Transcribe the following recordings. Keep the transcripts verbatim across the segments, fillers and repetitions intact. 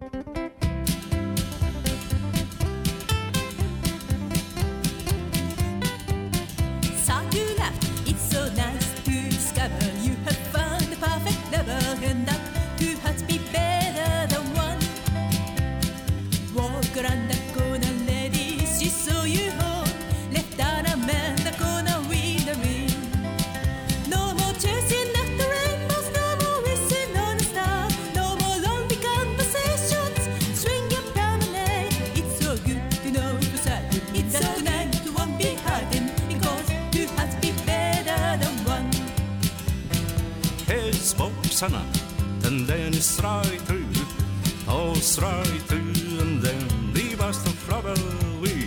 Boxarna, and then it's right through, oh, it's right through, and then leave us to flutter away.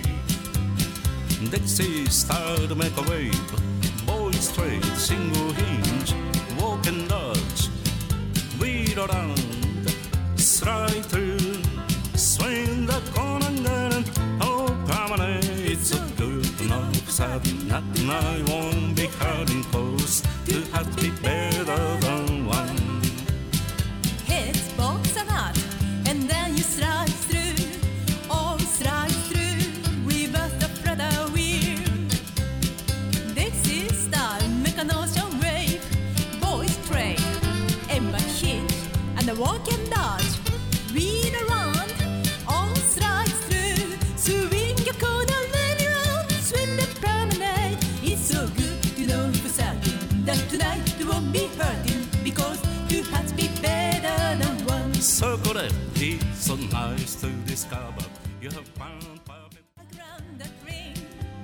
Dixie style to make a wave, boys straight, single hinge, walk and dodge, weed around, it's right through, swing the corner and oh, promenade, it's so good enough, sad, nothing I won't be hurting close, to have to be better than one. Walk and dodge, read around, all strides through, swing your corner, then you're on, swim the promenade. It's so good to know for certain that tonight you won't be hurting, because you have to be better than one. Circle it, it's so nice to discover you have found perfect. Around that ring,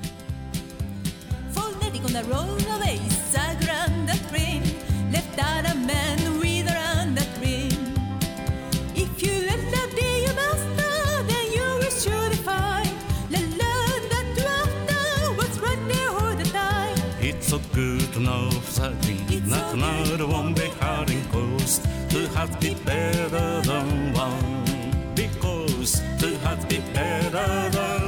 phonetic on the rollaways, around that ring, left out a man with around that ring. If you let that be your master, then you will surely find the love that you after was right there all the time. It's so good to know something, not another one be hurting close, to have to be better than one, because to have to be better than